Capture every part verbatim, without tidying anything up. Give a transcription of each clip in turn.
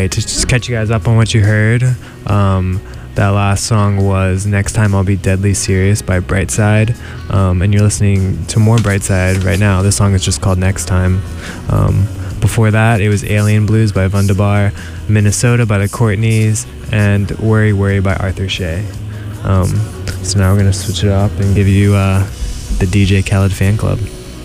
right, to just catch you guys up on what you heard, um, that last song was Next Time I'll Be Deadly Serious by Brightside, um, and you're listening to more Brightside right now. This song is just called Next Time. Um, before that, it was Alien Blues by Wunderbar, Minnesota by the Courtneys, and Worry Worry by Arthur Shea. Um, so now we're going to switch it up and give you uh, the D J Khaled Fan Club.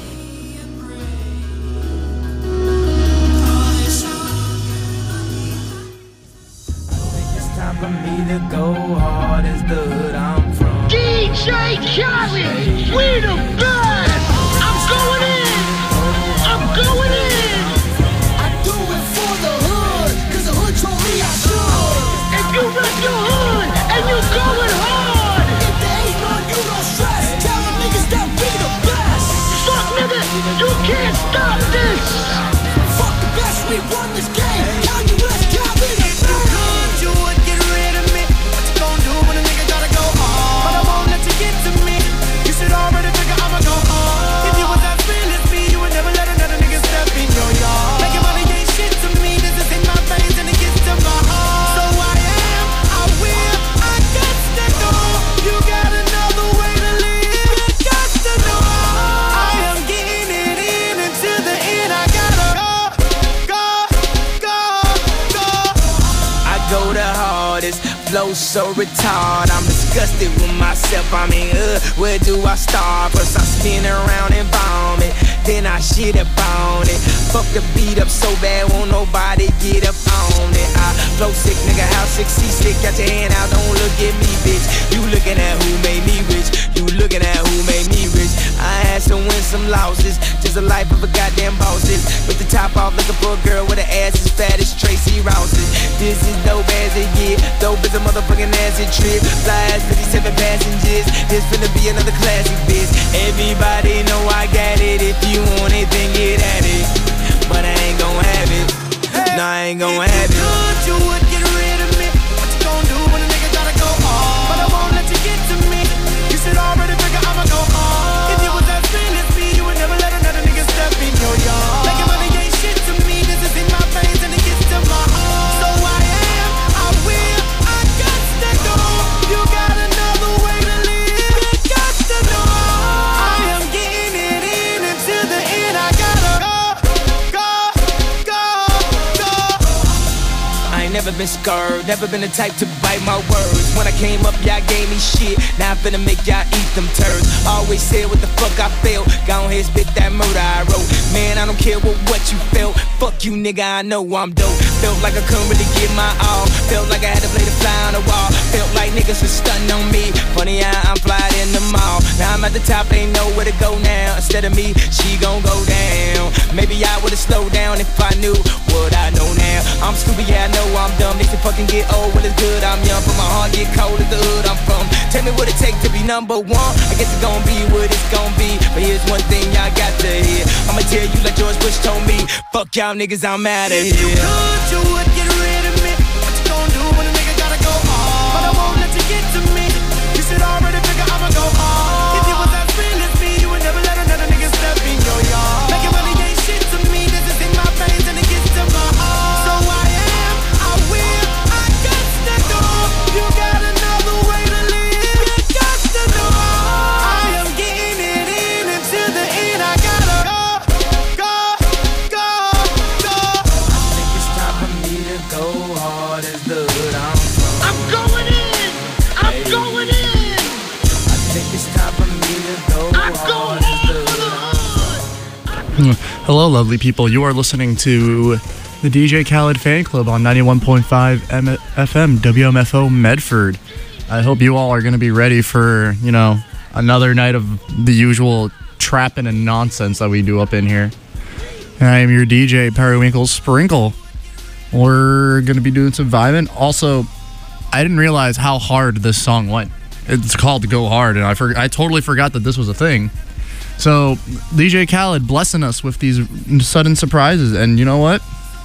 Go hard as the hood I'm from. D J Khaled, we the best. I'm going in. I'm going in. I do it for the hood, cause the hood told me I should. If you rep your hood and you going hard, if there ain't none, you don't stress. Tell them niggas that we the best. fuck nigga, you can't stop this. Fuck the best, we won this game. Now you let's go, we the best. You would get rid of me. What you gon' do when a nigga gotta go hard? But I won't let you get to me. You should already figure I'ma go hard. If you was as real as me, you would never let another nigga step in your yard. Making money ain't shit to me. This is in my veins and it gets to my heart. So I am, I will, I got to go. You got another way to live. You got to know I am getting it in until the end. I gotta go, go, go, go. I go the hardest, flow so retarded. I'm disgusted with myself. I mean, uh, where do I start? First I spin around and vomit, then I shit up on it. Fuck the beat up so bad, won't nobody get up on it. I flow sick, nigga, how sick, see sick. Got your hand out, don't look at me, bitch. You looking at who made me rich. You looking at who made me rich. I had to win some losses, just the life of a goddamn bosses. With the top off, looking for a girl with an ass as fat as Tracy Rouses. This is dope as it get, dope as a motherfucking acid trip. Fly as fifty-seven passengers, this finna be another classic, bitch. Everybody know I got it. If you want it, then get at it. But I ain't gon' have it. No, I ain't gon' have it. If you would get rid of me, what you gon' do when a nigga gotta go hard? But I won't let you get to me. You should already figure I'ma go hard. If you was as real as me, you would never let another nigga step in your yard. Making money ain't shit to me. This is in my veins and it gets to my heart. So I am, I will, I got to go. You got another way to live. You got to know I am getting it in until the end. I gotta go, go, go, go. I ain't never been scared, never been the type to bite my words. When I came up, y'all gave me shit. Now I'm finna make y'all eat them turds. Always said what the fuck I felt. Go ahead, spit that murder I wrote. Man, I don't care what, what you felt. Fuck you, nigga, I know I'm dope. Felt like I couldn't really give my all. Felt like I had to play the fly on the wall. Felt like niggas was stunting on me. Funny how I'm flying in the mall. Now I'm at the top, ain't know where to go now. Instead of me, she gon' go down. Maybe I would've slowed down if I knew what I know now. I'm stupid, yeah, I know I'm dumb. They can fucking get old, well it's good, I'm young. But my heart get cold as the hood I'm from. Tell me what it take to be number one. I guess it's gon' be what it's gon' be. But here's one thing y'all got to hear. I'ma tell you like George Bush told me. Fuck y'all niggas, I'm outta here. If you could, you would get rid of me. What you gon' do when a nigga gotta go hard? But I won't let you get to me. You should already figure I'ma go hard. If you was as real as me, you would never let another nigga step in your yard. Making money ain't shit to me. This is in my veins and it gets to my heart. So I am, I will, I got to go. You got another way to live. You got to know I am getting it in until the end. I gotta go, go, go, go. I think it's time for me to go hard as the hood I'm from. I'm going in. I'm Hey. going in. I think it's time for me to go I'm hard going as the in for the hood. hood. Hello, lovely people. You are listening to the D J Khaled Fan Club on ninety-one point five M- F M, W M F O Medford. I hope you all are going to be ready for, you know, another night of the usual trapping and nonsense that we do up in here. And I am your D J, Periwinkle Sprinkle. We're going to be doing some vibing. Also, I didn't realize how hard this song went. It's called Go Hard, and I for- I totally forgot that this was a thing. So, D J Khaled blessing us with these sudden surprises, and you know what?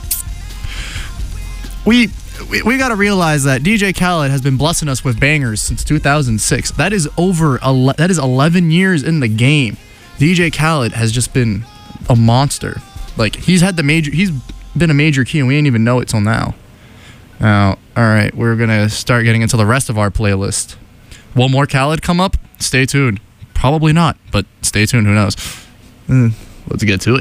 We we, we got to realize that D J Khaled has been blessing us with bangers since two thousand six. That is over ele- that is eleven years in the game. D J Khaled has just been a monster. Like, he's had the major he's been a major key and we didn't even know it till now. Now, all right, we're going to start getting into the rest of our playlist. Will more Khaled come up? Stay tuned. Probably not, but stay tuned. Who knows? Mm, let's get to it.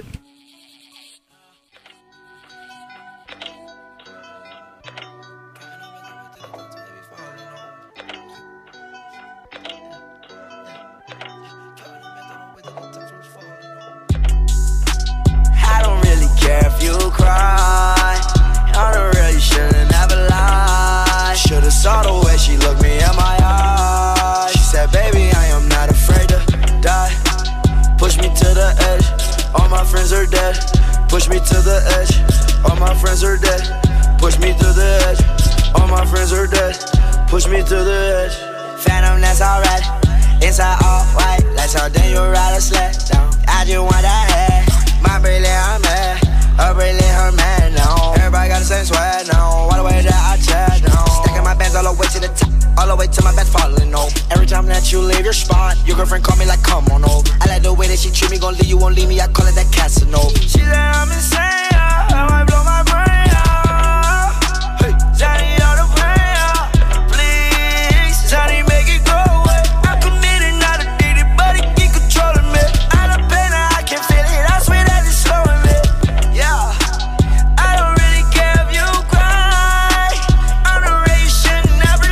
I don't really care if you cry. I don't really shouldn't ever lie. Should've saw the way she looked me in my eyes. She said, baby, I am not afraid to die. Push me to the edge, all my friends are dead. Push me to the edge, all my friends are dead. Push me to the edge, all my friends are dead. Push me to the edge. Phantom, that's alright. Inside all white, like something you ride a sled down. I just want that head. My brilliant, I'm mad. Her brilliant, her man, no. Everybody got the same sweat, no. All the way that I chat, no. Stacking my bands all the way to the top, all the way to my bed falling over. Every time that you leave your spot, your girlfriend call me like, come on over. I like the way that she treat me, gon' leave you, won't leave me. I call it that Casanova. She said I'm insane, yeah. I might blow my brain out. Hey, Johnny on the brain out. Please, Johnny, make it go away. I'm committed, not addicted, but it keep controlling me. I done pain, I can feel it. I swear that it's slowing me. Yeah, I don't really care if you cry. I'm the way you should never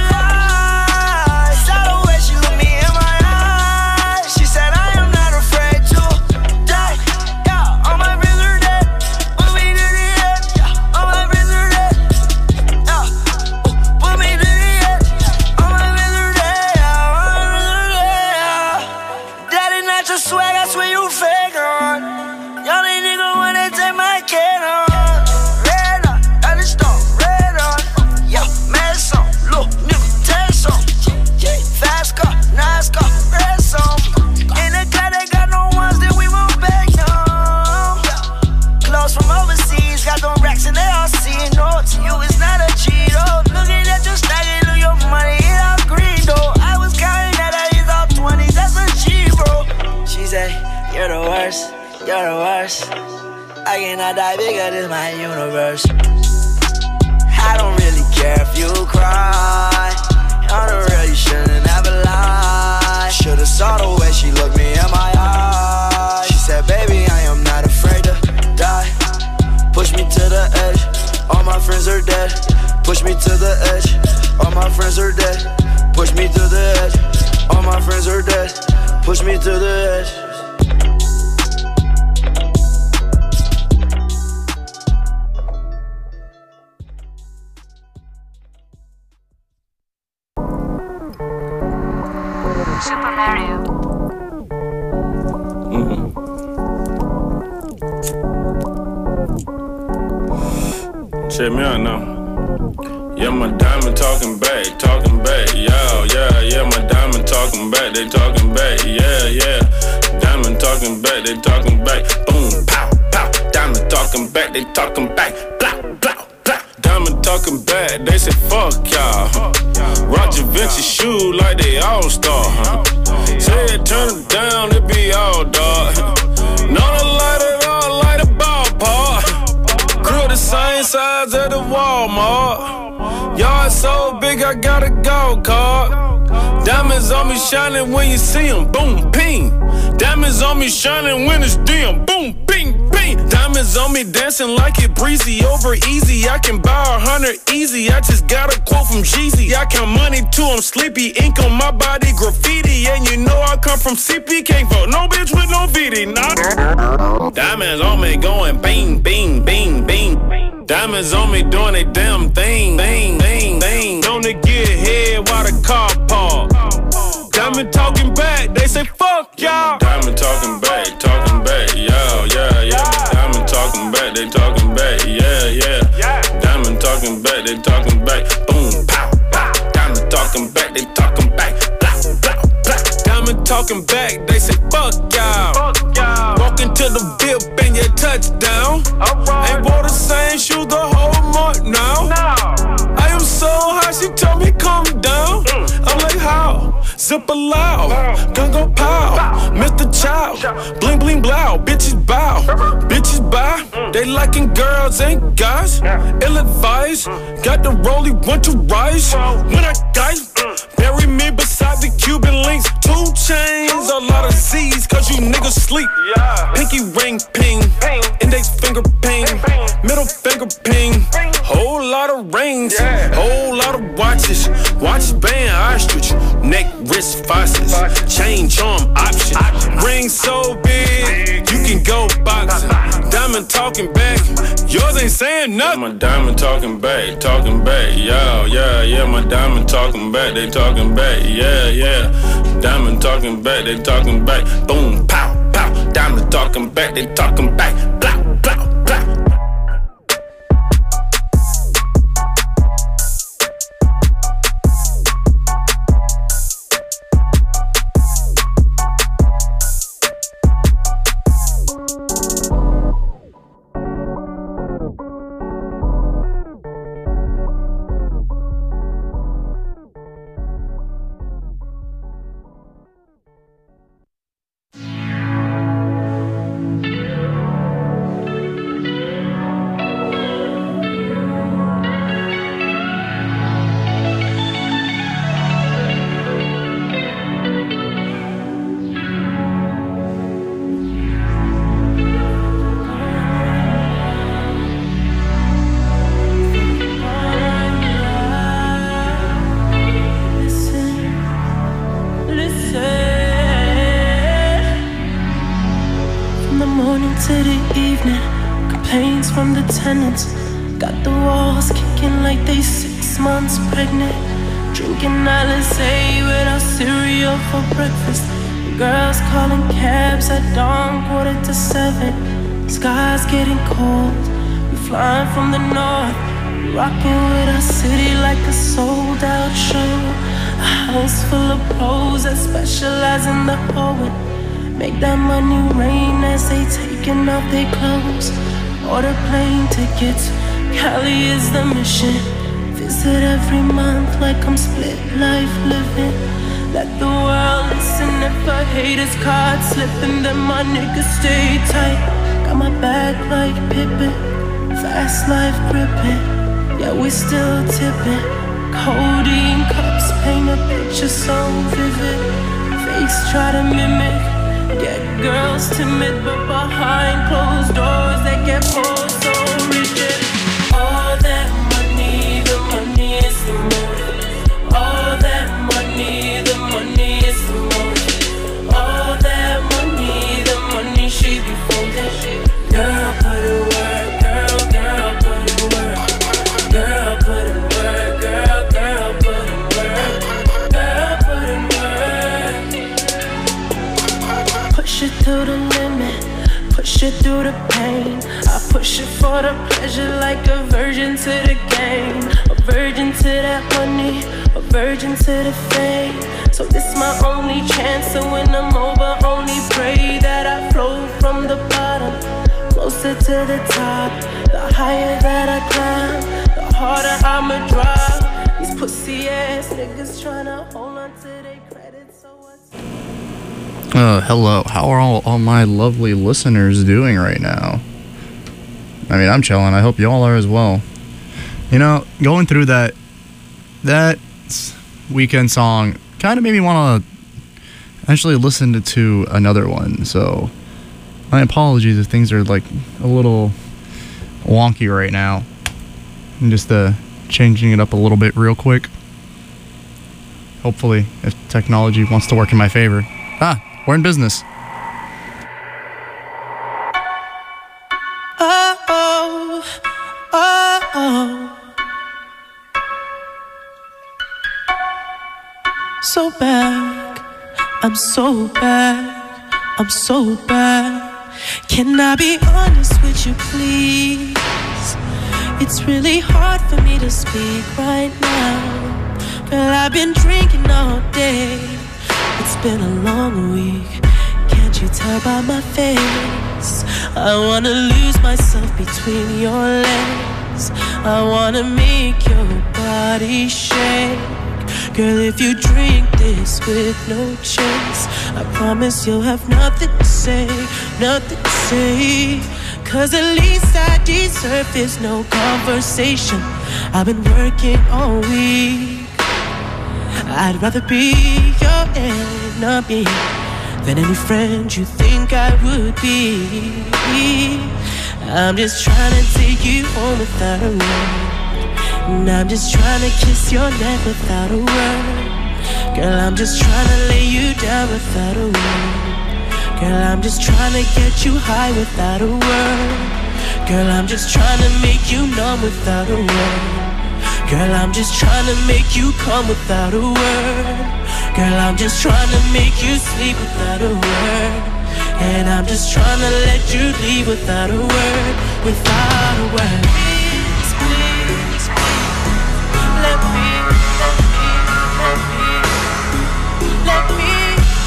lie. Saw the way she looked me in my eyes. She said I am not afraid to die. Yeah, all my friends are dead. Put me to the edge. Yeah, all my friends are dead. Yeah, put me to the edge. All my friends are dead. Yeah, all my friends are dead. Yeah. That is not your swag, I swear you fake on. Y'all ain't nigga wanna take my kid on. Red on, I just don't red on. Yeah, mess on, look, nigga, test on. Fast car, nice car, red song. In the car, they got no ones that we won't back on. Clothes from overseas, got them racks and they all see it. No, to you it's not a cheat, oh. Looking at your stack, it look your money, it all green, though. I was counting that I is all twenties, that's a G, bro. She said, you're the worst, you're the worst. I cannot die bigger than my universe. I don't really care if you cry. I don't really shouldn't ever lie. Should've saw the way she looked me in my eyes. She said, baby, I am not afraid to die. Push me to the edge, all my friends are dead. Push me to the edge, all my friends are dead. Push me to the edge, all my friends are dead. Push me to the edge. Super Mario. Check me out now. Yeah, my diamond talking back, talking back. Yeah, yeah, yeah, my diamond talking back, they talking back. Yeah, yeah. Diamond talking back, they talking back. Boom, pow, pow. Diamond talking back, they talking back. Blah, blah, blah. Diamond talking back, they say fuck y'all. Roger Vinci shoe like they all star. Say it, turn it down, it be all dark. Not a light at all, like a ballpark. Crew the same size at the Walmart. Yard so big, I got a gold card. Diamonds on me shining when you see them, boom, ping. Diamonds on me shining when it's dim, boom, ping, ping. Diamonds on me dancing like it breezy, over easy. I can buy a hundred easy, I just got a quote from Jeezy. I count money too, I'm sleepy, ink on my body, graffiti. And you know I come from C P, can't vote no bitch with no V D, nah. Diamonds on me going bing, bing, bing, bing. Diamonds on me doing a damn thing, thing, thing, thing. Don't they get head while the car park. Diamond talking back, they say fuck y'all. Diamond talking back, talking back, yeah, yeah, yeah. Diamond talking back, they talking back, yeah, yeah. Diamond talking back, they talking back. Boom, pow, pow. Diamond talking back, they talking back. Blah, blah, blah. Diamond talking back, they say fuck y'all. Walk into the V I P and you touchdown. Ain't wore the same shoes the whole month now. I am so high, she told me calm down. I'm like how? zip loud, gun go pow, Mister Chow, bling bling blow, bitches bow, bitches bow. They liking girls ain't guys, ill advised. Got the rollie, want to rise. When I die, bury me beside the Cuban links. Two chains, a lot of Z's, cause you niggas sleep. Pinky ring ping, index finger ping, middle finger ping. Whole lot of rings, whole lot of watches. Watch band, ostrich, neck, wrist, faucets. Chain, charm, option. Ring so big, you can go boxing. Diamond talking back, yours ain't saying nothing. My diamond talking back, talking back, yeah, yeah, yeah. My diamond talking back, they talking back, yeah, yeah. Diamond talking back, they talking back. Boom, pow, pow. Diamond talking back, they talking back. Blah, blah, blah. Got the walls kicking like they six months pregnant. Drinking Alizé without cereal for breakfast. Girls calling cabs at dawn, quarter to seven. Sky's getting cold, we flying from the north. Rocking with our city like a sold out show. A house full of pros that specialize in the poet. Make that money rain as they taking off their clothes. Order plane tickets, Cali is the mission. Visit every month like I'm split life living. Let the world listen if a hater's card slipping, then my niggas stay tight. Got my back like Pippin, fast life gripping. Yeah, we still tipping. Codeine cups paint a picture so vivid. Face try to mimic, get girls timid, but behind closed doors they get pulled so rigid. All that money, the money is the motive. All that money, the money is the motive. All that money, the money she be folded. Girl, put it work, girl, girl, put it work. Girl, put it work, girl, girl, put it work. Girl, put it work. Push it to the limit, push it through the pain. I push it for the pleasure like a virgin to the game. A virgin to that money, a virgin to the fame. So this my only chance, so when I'm over, only pray that I flow from the bottom closer to the top. The higher that I climb, the harder I'ma drop. These pussy ass niggas tryna hold on to their credit, so what's Uh, hello. How are all, all my lovely listeners doing right now? I mean, I'm chilling. I hope y'all are as well. You know, going through that that weekend song kind of made me want to actually listen to, to another one. So, my apologies if things are like a little wonky right now. I'm just uh, changing it up a little bit real quick. Hopefully, if technology wants to work in my favor. Ah, we're in business. oh, oh, oh, oh. So bad, I'm so bad, I'm so bad. Can I be honest with you, please? It's really hard for me to speak right now. Girl, I've been drinking all day. It's been a long week. Can't you tell by my face? I wanna lose myself between your legs. I wanna make your body shake. Girl, if you drink this with no chase, I promise you'll have nothing to say, nothing to say. Cause the least I deserve is no conversation. I've been working all week. I'd rather be your enemy than any friend you think I would be. I'm just trying to take you home without a word. And I'm just trying to kiss your neck without a word. Girl, I'm just trying to lay you down without a word. Girl, I'm just trying to get you high without a word. Girl, I'm just trying to make you numb without a word. Girl, I'm just trying to make you come without a word. Girl, I'm just trying to make you sleep without a word. And I'm just trying to let you leave without a word, without a word. Please, please, please, let me, let me, let me, let me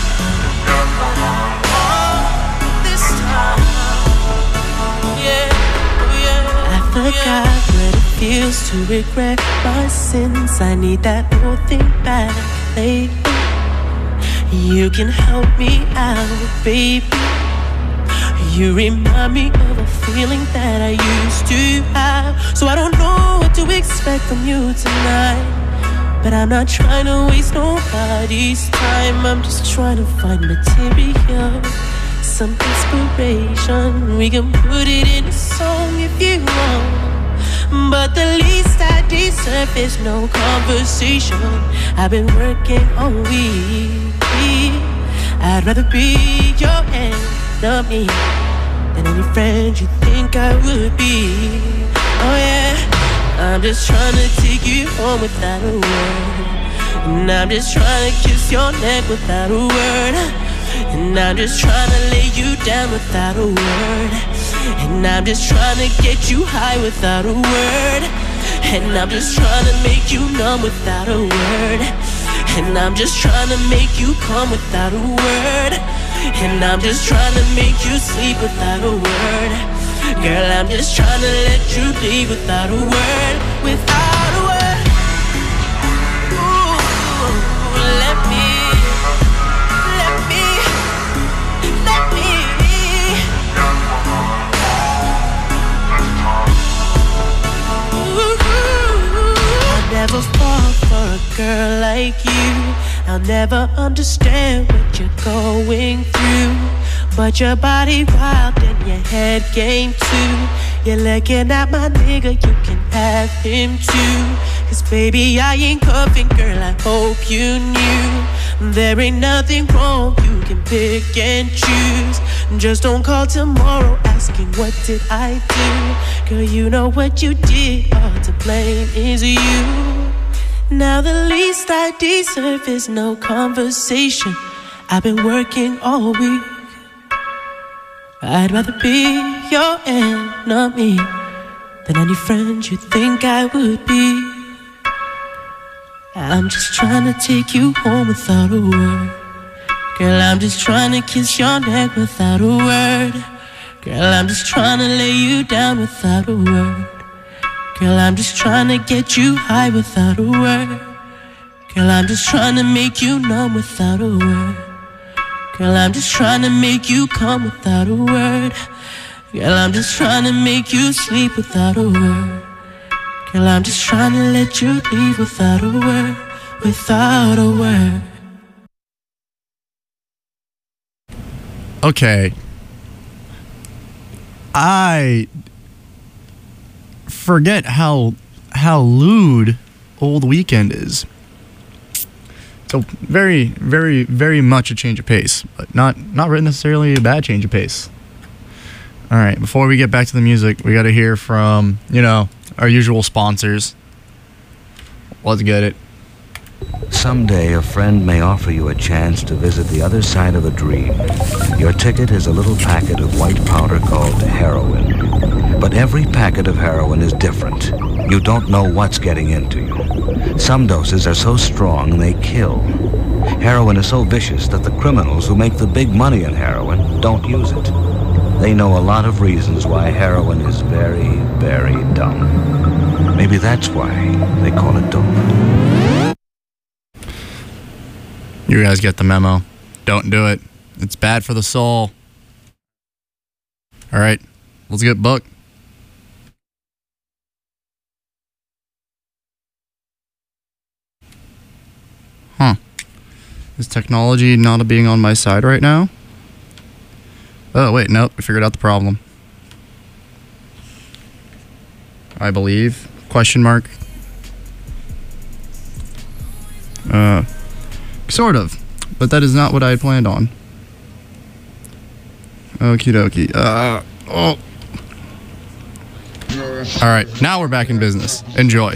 oh, this time. Yeah, yeah. I forgot what it feels to regret my sins. I need that old thing back lately. You can help me out, baby. You remind me of a feeling that I used to have. So I don't know what to expect from you tonight, but I'm not trying to waste nobody's time. I'm just trying to find material, some inspiration. We can put it in a song if you want, but the least I deserve is no conversation. I've been working all week. I'd rather be your enemy than any friend you think I would be. Oh yeah, I'm just trying to take you home without a word. And I'm just trying to kiss your neck without a word. And I'm just trying to lay you down without a word. And I'm just trying to get you high without a word. And I'm just trying to make you numb without a word. And I'm just trying to make you come without a word. And I'm just trying to make you sleep without a word. Girl, I'm just trying to let you leave without a word, without a word. Ooh, let me, let me, let me. I'll never fall for a girl like you. I'll never understand what you're going through, but your body wild and your head game too. You're looking at my nigga, you can have him too. Cause baby, I ain't cuffing, girl, I hope you knew. There ain't nothing wrong, you can pick and choose. Just don't call tomorrow asking what did I do. Girl, you know what you did, all to blame is you. Now the least I deserve is no conversation. I've been working all week. I'd rather be your enemy than any friend you think I would be. I'm just trying to take you home without a word. Girl, I'm just trying to kiss your neck without a word. Girl, I'm just trying to lay you down without a word. Girl, I'm just trying to get you high without a word. Girl, I'm just trying to make you numb without a word. Girl, I'm just trying to make you come without a word. Girl, I'm just trying to make you sleep without a word. Girl, I'm just trying to let you leave without a word, without a word. Okay. I forget how how lewd Old Weekend is. So very, very, very much a change of pace, but not not necessarily a bad change of pace. All right, before we get back to the music, we got to hear from, you know, our usual sponsors. Let's get it. Someday a friend may offer you a chance to visit the other side of a dream. Your ticket is a little packet of white powder called heroin. But every packet of heroin is different. You don't know what's getting into you. Some doses are so strong they kill. Heroin is so vicious that the criminals who make the big money in heroin don't use it. They know a lot of reasons why heroin is very, very dumb. Maybe that's why they call it dope. You guys get the memo. Don't do it. It's bad for the soul. All right, let's get booked. Huh. Is technology not being on my side right now? Oh, wait, nope. I figured out the problem. I believe. Question mark. Uh, sort of. But that is not what I had planned on. Okie dokie. Uh, oh. Alright, now we're back in business. Enjoy.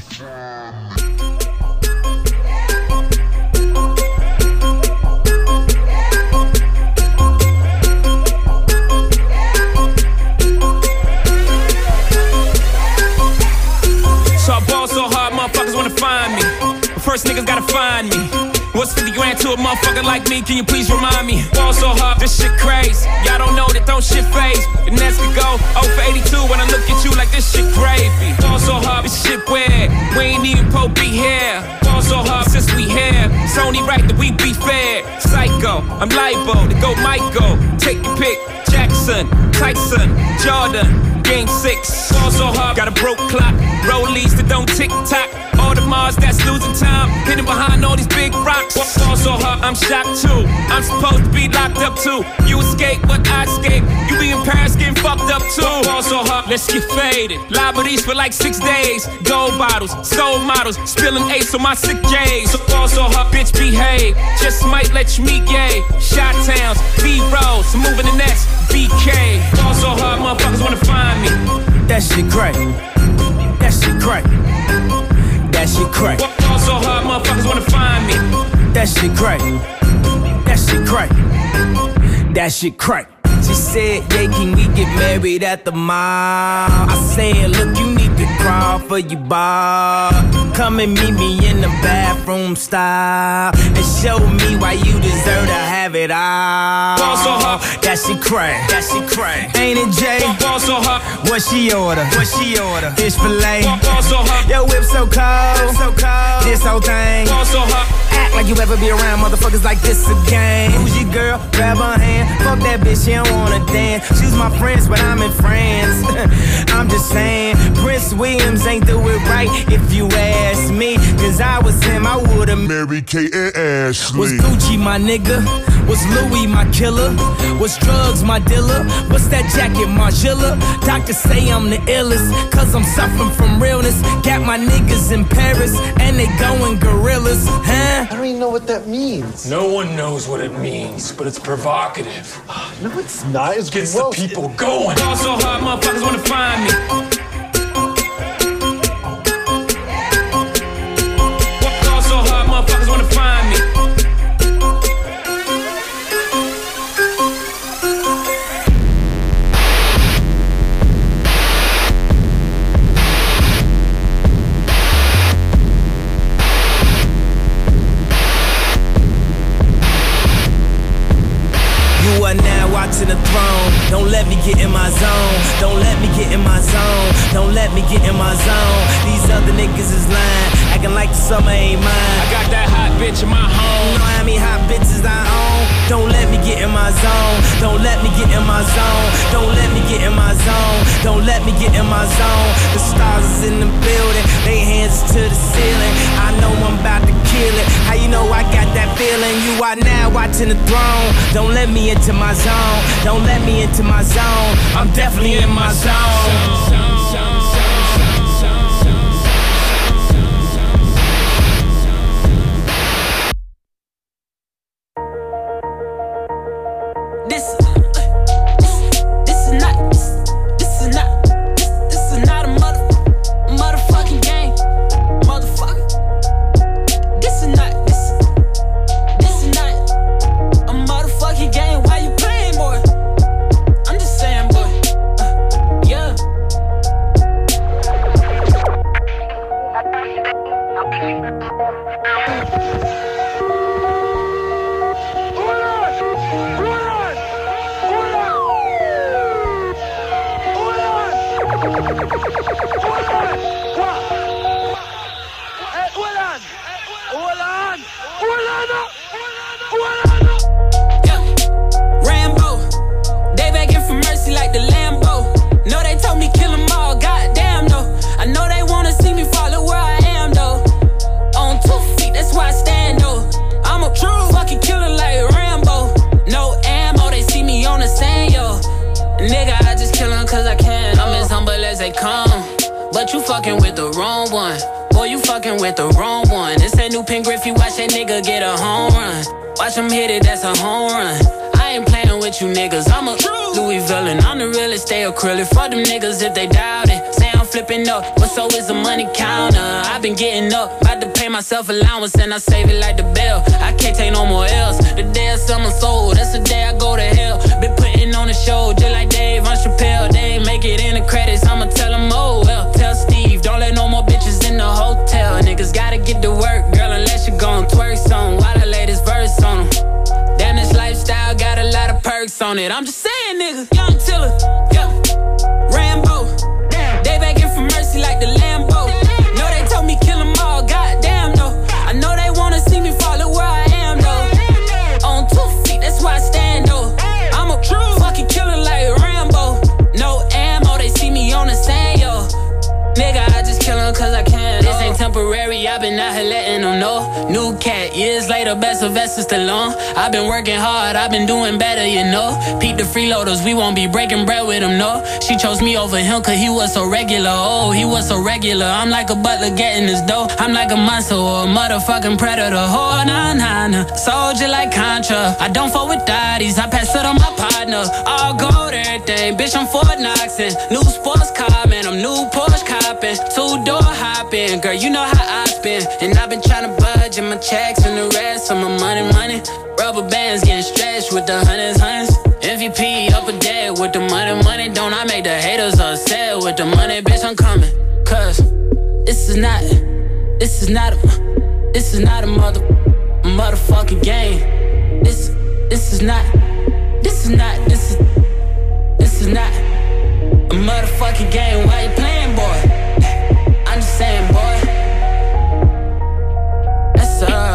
So I ball so hard, motherfuckers wanna find me. But first niggas gotta find me. What's fifty grand to a motherfucker like me? Can you please remind me? Ball so hard, this shit crazy. Y'all don't know that don't shit phase. The Nets could go oh for eighty-two when I look at you like this shit gravy. Ball so hard, this shit weird. We ain't even Pope be here. Ball so hard since we here. It's only right that we be fair. Psycho, I'm libo to go Michael. Take your pick. Jackson, Tyson, Jordan. Game six, ball so hard, got a broke clock. Rollies that don't tick tock. All the Mars that's losing time, hidden behind all these big rocks. Ball so hard, I'm shocked too. I'm supposed to be locked up too. You escape, but I escape. You be in Paris getting fucked up too. Ball so hard, let's get faded. Liberties for like six days. Gold bottles, soul models, spilling ace on my sick days. So ball so hard, bitch behave. Just might let you meet gay. Shot towns, B rolls, moving the next B K. Ball so hard, motherfuckers wanna find me. That shit crack. That shit crack. That shit crack. Ball so hard, motherfuckers wanna find me. That shit crack. That shit crack. That shit crack. She said, yeah, can we get married at the mall? I said, look, you need to crawl for your bar. Come and meet me in the bathroom style and show me why you deserve to have it all. Ball so hard, that shit crack, that shit crack. Ain't it Jay? Ball so hard, what she order? What she order? Fish fillet. Ball so hard, yo whip so cold, so cold. This whole thing. Ball so hard, act like you ever be around motherfuckers like this again. Who's your girl? Grab her hand. Fuck that bitch, she don't wanna dance. She's my friends, but I'm in France. I'm just saying, Prince Williams ain't do it right if you ask me. Cause I was him, I would've married Kate and Ashley. Was Gucci my nigga? Was Louis my killer? Was drugs my dealer? What's that jacket, Margiela? Doctors say I'm the illest, cause I'm suffering from realness. Got my niggas in Paris, and they going gorillas, huh? I don't even know what that means. No one knows what it means, but it's provocative. No, it's not. It's gets gross. the people going. Ball so hard, motherfuckers wanna find me. Ball so hard, motherfuckers wanna find me. You are now watching the throne. Don't let me get in my zone. Don't let me get in my zone. Don't let me get in my zone. These other niggas is lying, acting like the summer ain't mine. I got that hot bitch in my home. You know how many hot bitches I own? Don't let me get in my zone. Don't let me get in my zone. Don't let me get in my zone. Don't let me get in my zone. The stars is in the building, they hands to the ceiling. I know I'm about to kill it. How you know I got that feeling? You are now watching the throne. Don't let me into my zone. Don't let me into my zone. I'm definitely in my zone. This, this is not, this is not, this is not a mother, motherfucking game, motherfucker. This is not, this, this is not a motherfucking game. Why you playing, boy? I'm just saying, boy. Uh, yeah. Hold on! Hold on! Hold on! Yeah, Rambo. They begging for mercy like the Lambo. No, they told me kill them all, goddamn though. I know they wanna see me follow where I am though. On two feet, that's why I stand though. I'm a true fucking killer like Rambo. No ammo, they see me on the sand, yo. Nigga, I just kill them cause I can. I'm as humble as they come. But you fucking with the wrong one. Boy, you fucking with the wrong one. It's that new Pen Griffey, watch that nigga get a home run. Watch him hit it, that's a home run. I ain't playing with you niggas, I'm a Louis villain. I'm the realest, stay acrylic. Fuck them niggas if they doubt it. Say I'm flipping up, but so is the money counter. I've been getting up, about to pay myself allowance, and I save it like the bill. I can't take no more L's. The day I sell my soul, that's the day I go to hell. Been putting on a show, just like Dave on Chappelle. They ain't make it in the credits, I'ma tell them, oh well. Tell Steve, don't let no more bitches in the hotel. Niggas gotta get to work, girl, unless you gon' twerk some. While I lay this verse on them. Damn, this lifestyle got a lot of perks on it. I'm just saying, nigga, young Tiller, yeah. Rambo, they begging for mercy like the Lambo. No, they told me kill them all, goddamn though. I know they wanna see me follow where I am though. On two feet, that's why I stand though. I'm a true fucking killer like Rambo. No ammo, they see me on the sand, yo. Nigga, I just kill them cause I can. This ain't temporary, I've been out here letting them know. New cat, years later, best of Sylvester Stallone. I've been working hard, I've been doing better, you know. Peep the freeloaders, we won't be breaking bread with them, no. She chose me over him cause he was so regular. Oh, he was so regular. I'm like a butler getting his dough. I'm like a monster or a motherfucking predator. Oh, nah, nah, nah. Soldier like Contra. I don't fuck with daddies, I pass it on my partner. All gold, everything. Bitch, I'm Fort Knoxin'. New sports car, man, I'm new Porsche copping. Two door hopping. Girl, you know how I spin. And I've been trying to budge in my checks and the rest of my money, money. Rubber bands getting stretched with the hundreds, hundreds. M V P up a dead with the money, money. Don't I make the haters upset with the money, bitch, I'm coming. Cause this is not, this is not, a, this is not a mother, a motherfucking game. This, this is not, this is not, this is, this is not a motherfucking game. Why you playing, boy? I'm just saying, boy. That's uh.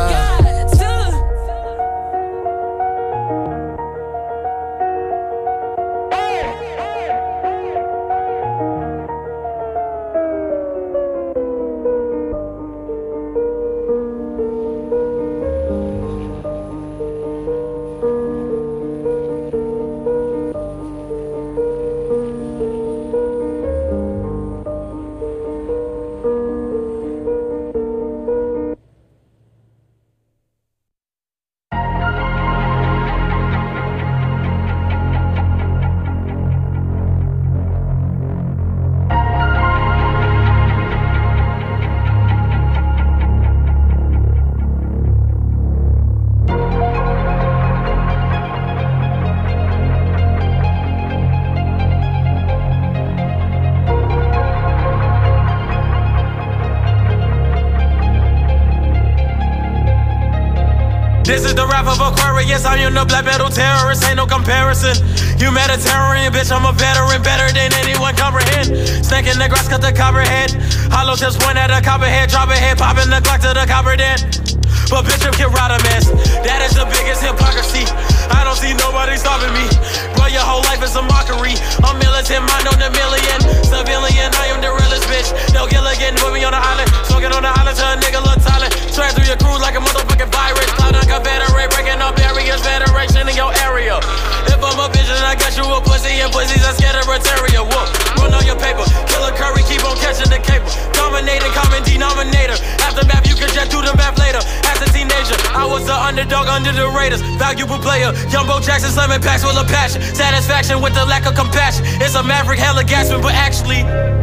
This is the rap of Aquarius, I am the black metal terrorist, ain't no comparison. Humanitarian, bitch, I'm a veteran, better than anyone comprehend. Snake in the grass, cut the copperhead. Hollow tips point at a copperhead, drop a head, popping the Glock to the copper den. But bitch, I'm Kid Rada mess. That is the biggest hypocrisy. I don't see nobody stopping me. Bro, your whole life is a mockery. I'm militant, mind on a million. Civilian, I am the realest bitch. No Gilligan, put me on the island. Smoking on the island till a nigga look silent. Trash through your crew like a motherfucking virus. Cloud on Confederate, breaking up barriers. Federation in your area. If I'm a bitch and I got you a pussy, and pussies are scared of Retaria. Whoop, run on your paper. Killer Curry, keep on catching the cable. Dominating, common denominator. Aftermath, you can just do the math later. As a teenager, I was the underdog under the Raiders. Valuable player, Jumbo Jackson slamming packs full of passion. Satisfaction with the lack of compassion. It's a maverick, hella gasping, but actually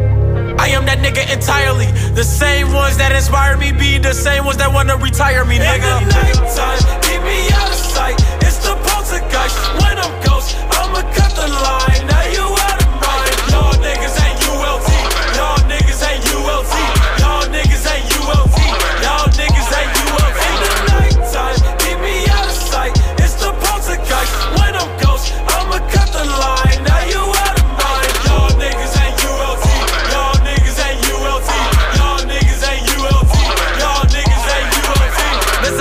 I am that nigga entirely. The same ones that inspire me be the same ones that wanna retire me, nigga. In the nighttime, keep me out of sight. It's the poltergeist. When I'm ghost, I'ma cut the line. Now you out of mind. Y'all niggas ain't U L T. Y'all niggas ain't U L T. Y'all niggas ain't U L T. Y'all niggas ain't U L T. In the nighttime, keep me out of sight. It's the poltergeist. When I'm ghost, I'ma cut the line. Now you out of mind. Y'all niggas ain't U L T. Y'all niggas ain't U L T. Y'all niggas ain't U L T. Y'all niggas ain't U L T. Mystical mirror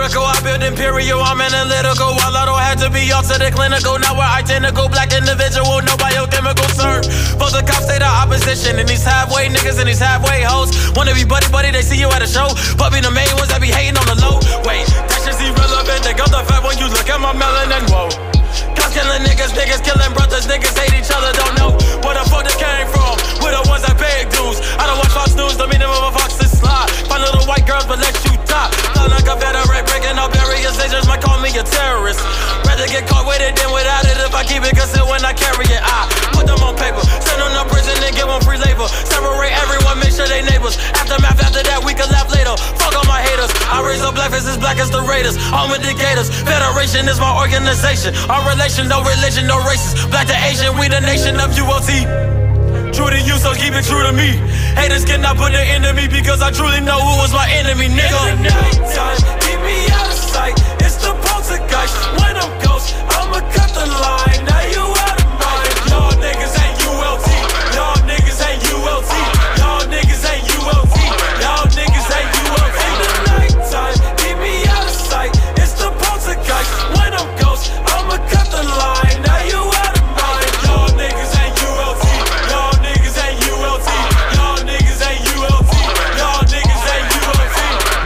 miracle, I build imperial, I'm analytical. While I don't have to be all to the clinical. Now we're identical, black individual, no biochemical, sir. Both the cops say the opposition, and these halfway niggas and these halfway hoes wanna be buddy buddy, they see you at a show, but be the main ones that be hating on the low. Wait, that shit's irrelevant, they got the fact when you look at my melanin, whoa. Cops killing niggas, niggas killing brothers, niggas hate each other, don't know where the fuck they came from. We're the ones that pay dues. I don't watch Fox News, the meaning of a fox is slide. Find little white girls, but let you top. Not like a veteran, breaking all barriers, they just might call me a terrorist. Rather get caught with it than without it. If I keep it concealed when I carry it, I put them on paper, send them to prison and give them free labor. Separate everyone, make sure they neighbors. Aftermath, after that, we can laugh later. Fuck all my haters. I raise up black faces, black as the Raiders. All indicators. Federation is my organization. Our relation, no religion, no races. Black to Asian, we the nation of U O T. True to you, so keep it true to me. Haters cannot put an end to me because I truly know who was my enemy, nigga. In the nighttime, keep me out of sight. It's the poltergeist. When I'm ghost, I'ma cut the line. Now you out of mind. Y'all niggas ain't U L T. Y'all niggas ain't U L T. Y'all niggas ain't U L T. Y'all niggas ain't U L T. In the nighttime, keep me out of sight. It's the poltergeist. When I'm ghost, I'ma cut the line. Now you out of mind. Y'all niggas ain't U L T. Y'all niggas ain't U L T. Y'all niggas ain't U L T. Y'all niggas ain't U L T.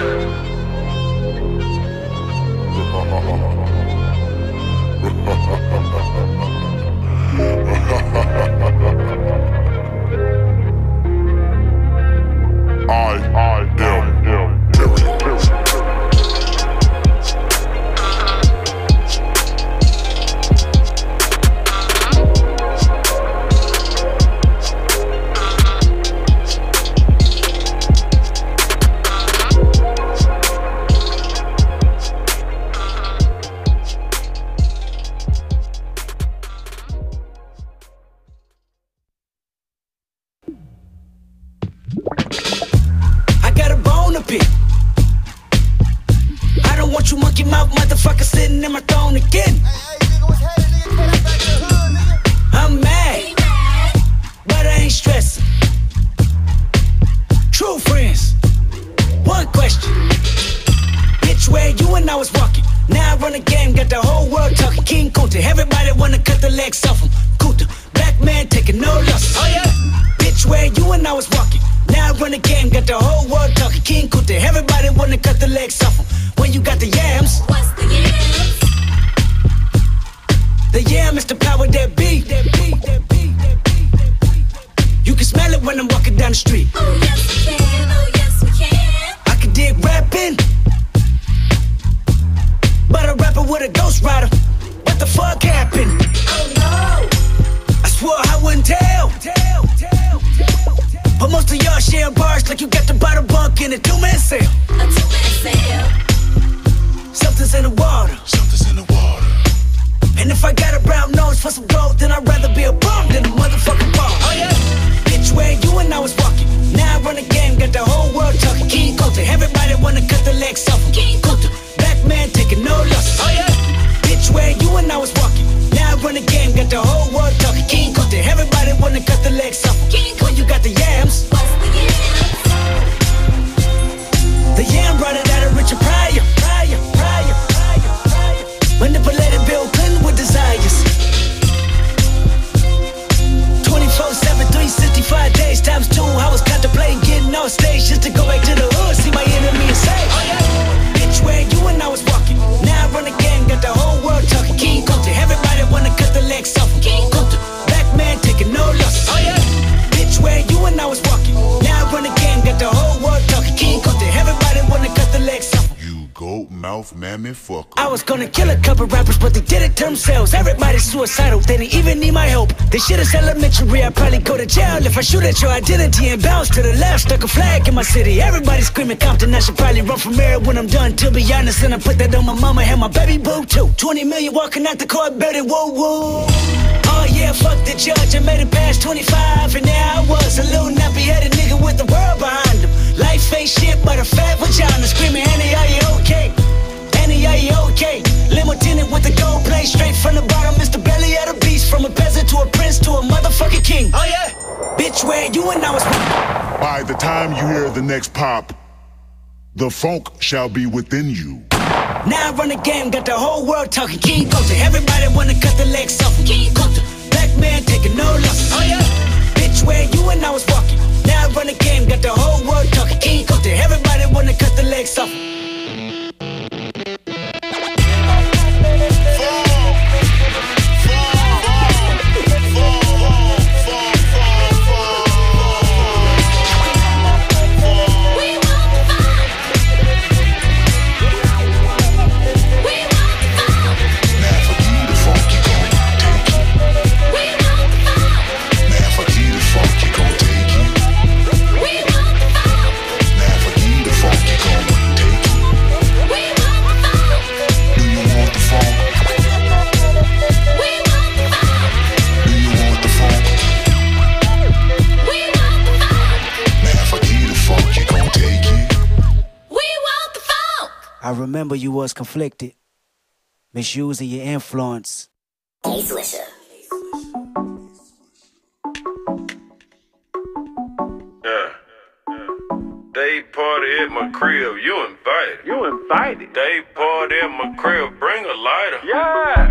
I, I am, am, period, period. I got a bone to pick. I don't want you monkey mouth motherfucker sitting in my throne again. I'm mad, but I ain't stressing. True friends, one question. Bitch, where you and I was walking. Now I run a game, got the whole world talking. King Kunta, everybody wanna cut the legs off him. Kunta, black man taking no losses. Oh yeah. Bitch, where you and I was walking. Now I run the game, got the whole world talking. King Kunta, everybody wanna cut the legs off him. When you got the yams, what's the yams? The yam is the power that be. That be, that be, that be, that be. You can smell it when I'm walking down the street. Oh yes we can, oh yes we can. I can dig rapping, but a rapper with a ghost rider. What the fuck happened? Oh no! I swore I wouldn't tell. Tell, tell, tell. But most of y'all share bars like you got the bottle bunk in a two-man sale. A two-man sale. Something's in the water. Something's in the water. And if I got a brown nose for some gold, then I'd rather be a bum than a motherfucking bum. Oh yeah. Bitch, where you and I was walking. Now I run the game, got the whole world talking. King Kunta, everybody wanna cut the legs off him. King Kunta, black man taking no losses. Oh yeah. Bitch, where you and I was walking. Now I run the game, got the whole world talking. King Kunta, everybody wanna cut the legs off him. When you got the yams, what's the yams? The yam brought it out of Richard Pryor. Pryor, Pryor, Pryor, Pryor. Manipulated Bill Clinton with desires. twenty-four seven, three sixty-five days times two. I was contemplating getting on stage just to go back to the hood, see my enemy and say, oh yeah. Bitch, where you and I was walking. Now I run the game, got the whole world talking. King Kunta, everybody wanna cut the legs off him. King Kunta, black man taking no losses. Oh yeah. Bitch, where you and I was walking. Now I run the game, got the whole world talking. King Kunta, everybody wanna cut the legs off him. You goat mouth mammy fucker. I was gonna kill a couple rappers, but they did it to themselves. Everybody's suicidal, they didn't even need my help. This shit is elementary, I'd probably go to jail if I shoot at your identity and bounce to the left. Stuck a flag in my city, everybody screaming Compton. I should probably run from mayor when I'm done, to be honest. And I put that on my mama and my baby boo too. twenty million walking out the court, baby, whoa, whoa. Oh yeah, fuck the judge, I made it past twenty-five. And there I was, a little nappy-headed nigga with the world behind him. Life ain't shit but a fat vagina. Screaming, Annie, are you okay? Annie, are you okay? Limo tinted with the gold plate, straight from the bottom. It's the belly of the beast, from a peasant to a prince to a motherfucking king. Oh yeah, bitch, where you and I was. By the time you hear the next pop, the funk shall be within you. Now I run the game, got the whole world talking. King Coulter, everybody wanna cut the legs off. King Coulter, black man taking no losses. Oh yeah, bitch, where you and I was walking. Now I run the game, got the whole world talking. King Coulter, everybody wanna cut the legs off. I remember you was conflicted, misusing your influence. Hey, Swisher. Yeah. Day party at my crib, you invited. You invited? Day party at my crib, bring a lighter. Yeah.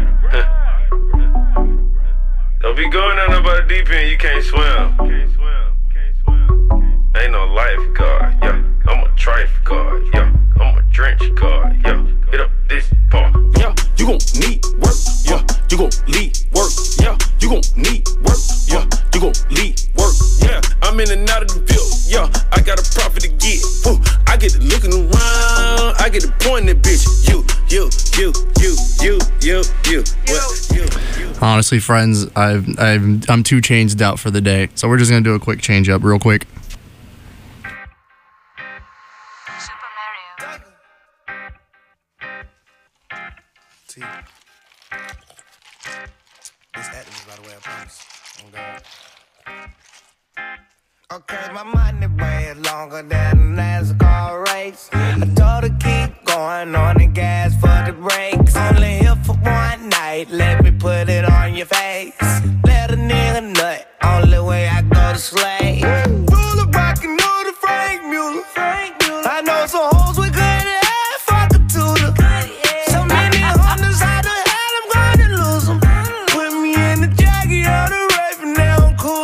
Don't be going down about the deep end, you can't swim. Can't swim, can't swim. Ain't no lifeguard, yeah. I'm a trife guard, yeah. I'm a drench guard, yeah. Hit up this part, yeah. You gon' need work, yeah. You gon' lead work, yeah. You gon' need work, yeah. You gon' lead work, yeah. I'm in and out of the field, yeah. I got a profit to get, woo. I get to looking around, I get to pointing that bitch. You, you, you, you, you, you, you, what, you, you. Honestly, friends, I've, I've, I'm two changed out for the day, so we're just gonna do a quick change up, real quick. Okay, my money way longer than a NASCAR race. I told her keep going on the gas for the brakes. Only here for one night, let me put it on your face. Let a nigga nut, only way I go to slay. Ruler rockin' on the Frank Mueller. I know some hoes with good ass, fuck a tutor. So many hunters, how the hell I'm gonna lose them? Put me in the jacket, on the rape, and now I'm cool.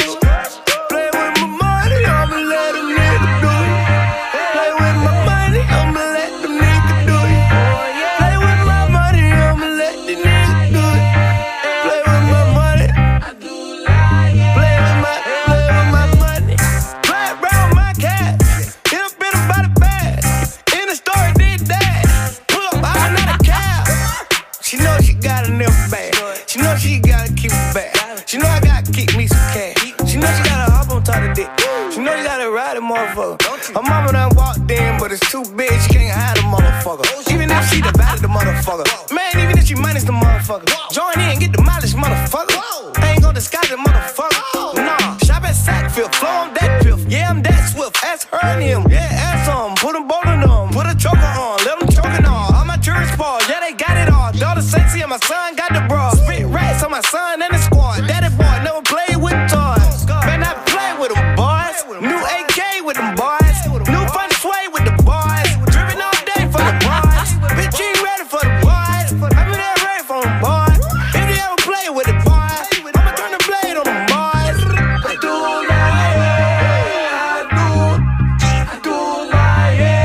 She know she gotta keep it back. She know I gotta keep me some cash. She know she gotta hop on top of dick. She know she gotta ride a motherfucker. Her mama done walked in, but it's too big, she can't hide the motherfucker. Even if she divided the motherfucker. Man, even if she minus the motherfucker. Join in, get the mileage, motherfucker. I ain't gonna disguise the motherfucker. Nah, shop at Sackfield, flow on that piff. Yeah, I'm that swift, ask her and him. Yeah, ask him, put them both in them. Put a choker on, let them choking on. All my tourists ball, yeah, they got it all. Daughter sexy and my son got the bra. Spit rats on my son and the squad. Daddy boy never played with toys. Man, I play with them boys. New A K with them boys. New fun sway with the boys. Dripping all day for the boys. Bitch, you ain't ready for the boys. I been there ready for them boys. If you ever play with the boys, I'ma turn the blade on them boys. I do my head. I do. I do my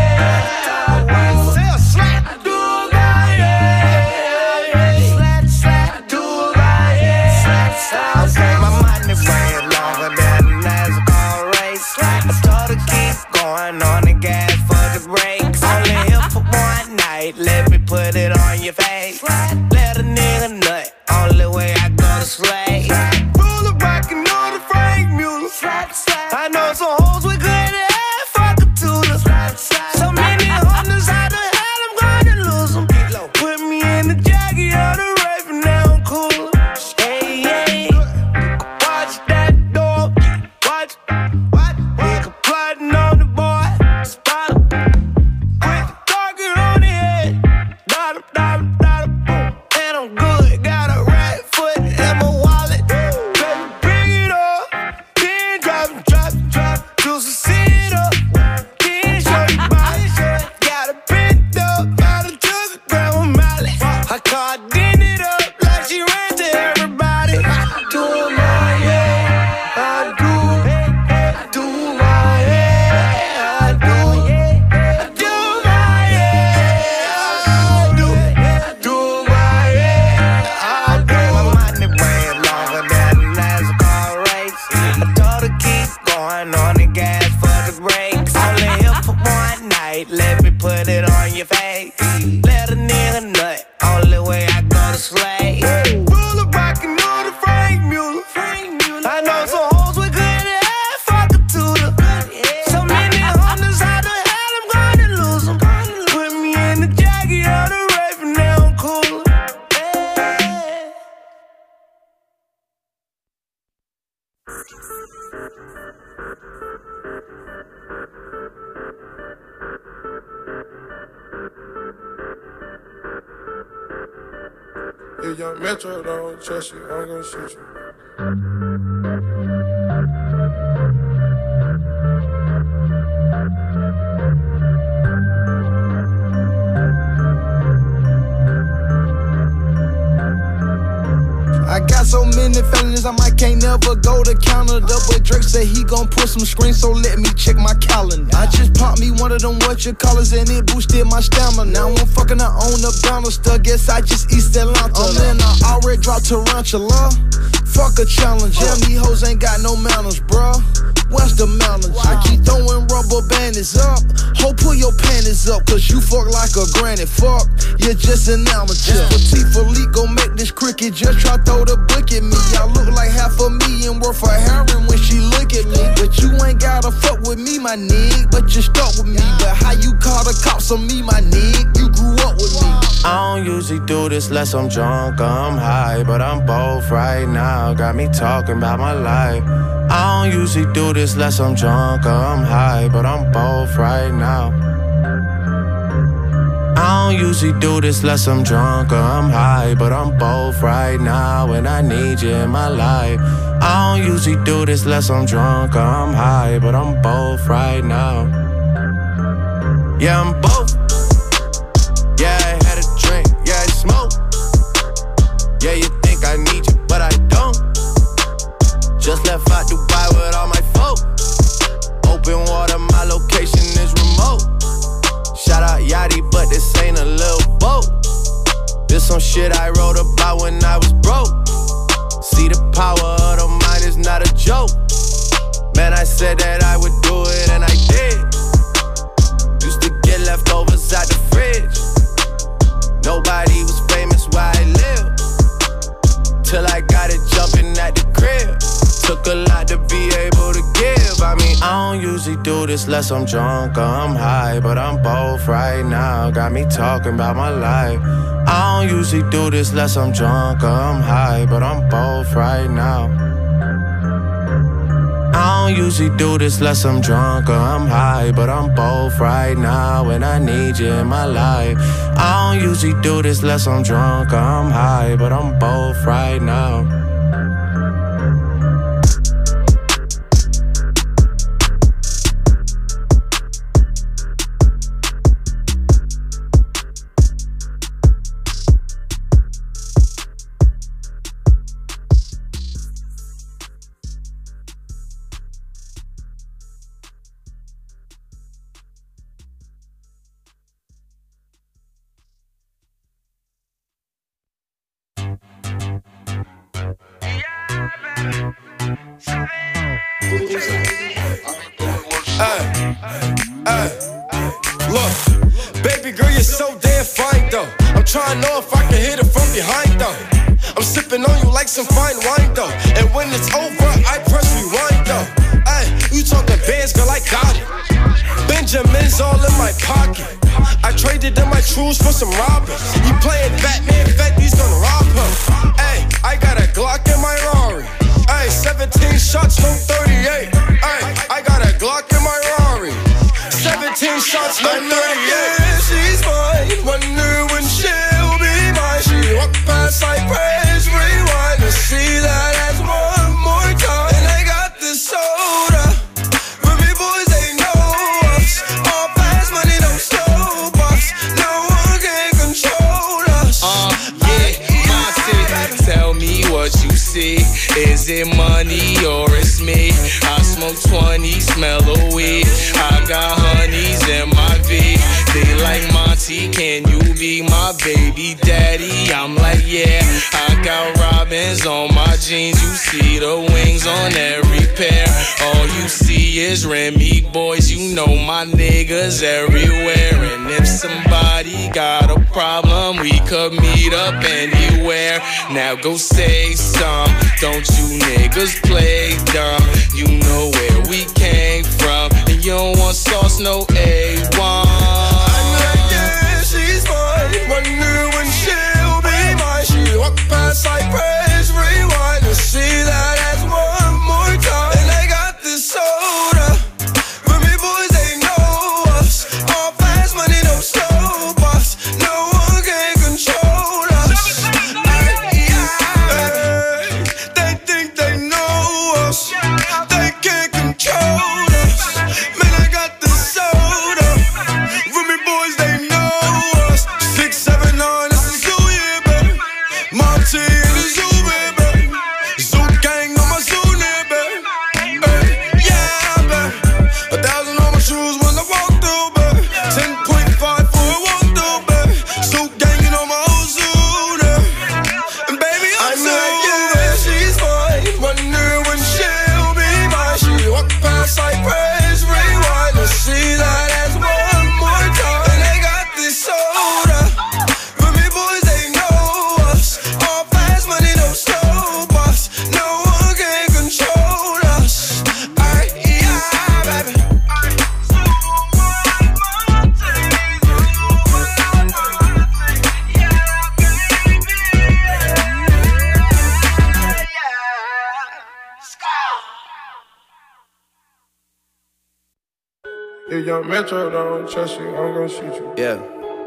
head. Say a slap. I do my head. Slap, slap. I do my head. Slap, slap. Okay, my money way longer than a NASCAR race. I told her keep going on the gas for the brakes. Only here for one night, let me put it on your face. Let a nigga nut, only way I go to slay. Ruler rockin' on the Frank Mueller. I know some hoes with good ass, fuck a tutor. So many hunters, how the hell I'm gonna lose them? Put me in the jacket, on the rape, and now I'm cool. Hey, hey, watch that door. Watch, watch, nigga plotting on the boy. Spot him, put the target on the head. Dot him, dot him, dot him, boom. And I'm good, got a right foot and my a slave. Full of rockin' on the Frank Mueller. I know some hoes with good head, fuck a tutor. So many hunters, how the hell I'm gonna lose them? Put me in the jacket of the rape and now I'm cooler. If young Metro don't trust you, I'm gonna shoot you. I got so many felonies, I might can't never go to Canada. But Drake said he gon' put some screens, so let me check my calendar. I just popped me one of them whatchamacallits and it boosted my stamina. Now I'm fucking I own the Bannister, guess I just East Atlanta. Oh man, I already dropped Tarantula. Fuck a challenge, yeah, these hoes ain't got no manners, bruh. What's the manners? I keep throwing rubber bandits up. Ho, pull your panties up, cause you fuck like a granny. Fuck, you're just an amateur. Petite Philippe gon' make this cricket, just try throw the book at me. I look like half a million worth of heroin when she look at me. But you ain't gotta fuck with me, my nigga, but you stuck with me. But how you call the cops on me, my nigga? You grew up with me. I don't usually do this unless I'm drunk or I'm high, but I'm both right now. Got me talking about my life. I don't usually do this unless I'm drunk or I'm high, but I'm both right now. I don't usually do this unless I'm drunk or I'm high, but I'm both right now, and I need you in my life. I don't usually do this unless I'm drunk or I'm high, but I'm both right now. Yeah, I'm both. Yeah, I had a drink, yeah, I smoke. Yeah, you think I need you, but I don't. Just left out Dubai with all my folk. Open water, my location is remote. Shout out Yachty, but this ain't a little boat. This some shit I wrote about when I was broke. See, the power of the mind is not a joke. Man, I said that I would do it and I did. Used to get leftovers out the fridge. Nobody was famous where I lived, till I got it jumping at the crib. Took a lot to be able to give. I mean, I don't usually do this unless I'm drunk or I'm high, but I'm both right now. Got me talking about my life. I don't usually do this unless I'm drunk or I'm high, but I'm both right now. I don't usually do this unless I'm drunk or I'm high, but I'm both right now, and I need you in my life. I don't usually do this unless I'm drunk or I'm high, but I'm both right now. Hey, hey, look, baby girl, you're so damn fine though. I'm trying to know if I can hit it from behind though. I'm sipping on you like some fine wine though. And when it's over, I press rewind though. Hey, you talking bands, girl, I got it. Benjamin's all in my pocket. I traded in my trues for some robbers. You playing Batman, Fetty's gonna rob him. Hey, I got a Glock in my Rari. Ay, seventeen shots, no thirty-eight. Ay, I got a Glock in my Rari. seventeen shots, no thirty-eight. Yeah, she's mine. Wonder when she'll be mine. She walk past like praise, rewind to see that ass one more time. And I got this soda. Ruby boys, they know us. All fast money, don't stop us. No one can control us. Uh, yeah, my city. Tell me what you see. Is it money or it's me? I smoke twenty, smell a weed. I got honeys in my V. They like Monty, can you be my my baby daddy? I'm like, yeah. I got robins on my jeans. You see the wings on every pair. All you see is Remy boys. You know my niggas everywhere. And if somebody got a problem, we could meet up anywhere. Now go say some. Don't you niggas play dumb. You know where we came from. And you don't want sauce, no A one. I'm like, yeah, she's mine. Wonder when she'll be mine. She walk past like praise, rewind to see that ass one more time. And I got this soda. For me boys, they know us. All fast money, no slow bus. No one can control us. I, yeah, they think they know us. They can't control us. Man, I got this soda. For me boys, they know us. Six, seven, nine, this is zoo, yeah, baby. Monty in the zoo, baby. Zoo gang on my zoo, yeah, baby. Hey, yeah, baby. A thousand on my shoes when I walk through, baby. Ten point five for a walk through, baby. Zoo gang on my whole zoo, yeah. And baby, I'm, I'm like, yeah, she's mine. Wonder when she'll be mine. She walk past like praise, rewind to see that ass one more time. And they got this soda. For me boys, they know us. All fast money, no slow bus. No one can control us. Ay, yeah, baby. If young Metro don't trust you, I'm gonna shoot you. Yeah.